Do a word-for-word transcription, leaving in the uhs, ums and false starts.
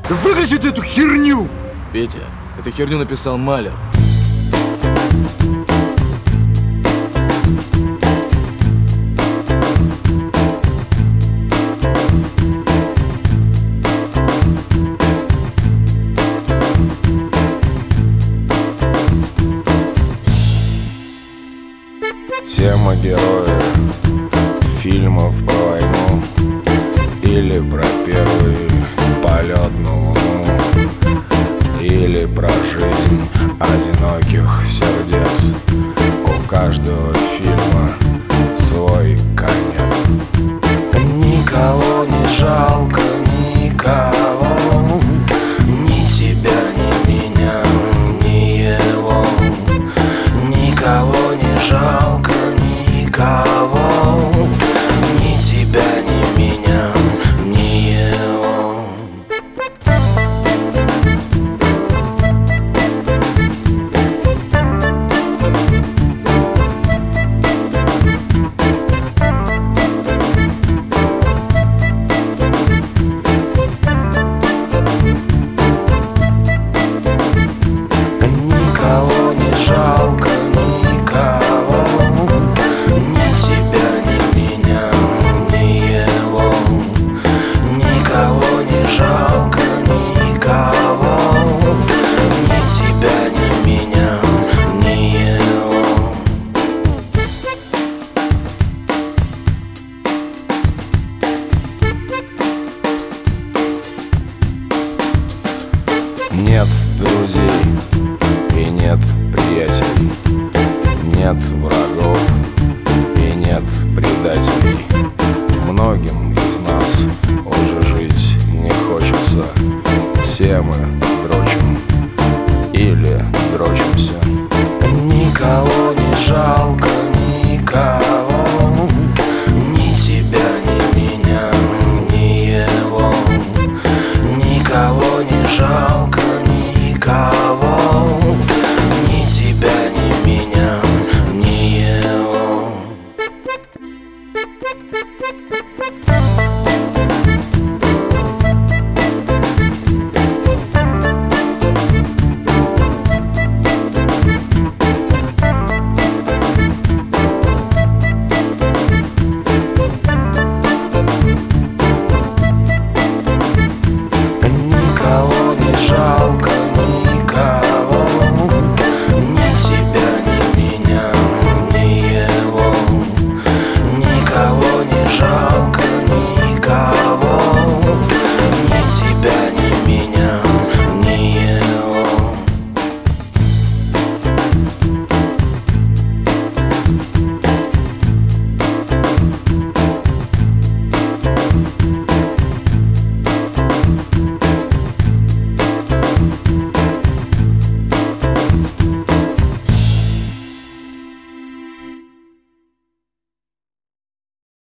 Да выключи ты эту херню! Петя, эту херню написал Малер. Все мы герои фильмов про войну или про первый полет на Луну, или про жизнь одиноких сердец. У каждого фильма свой конец. Никого не жалко, никого, ни тебя, ни меня, ни его. Никого не жалко, никого, ни тебя, ни меня, ни его. Никого не жалко, никого, ни тебя, ни меня, ни его. Никого не жалко, никого, ни тебя, ни меня, ни его. Нет друзей и нет приятелей, нет врагов и нет предателей. Многим из нас уже жить не хочется. Все мы дрочим или дрочимся. Никого не жалко, никого, ни тебя, ни меня, ни его. Никого не жалко.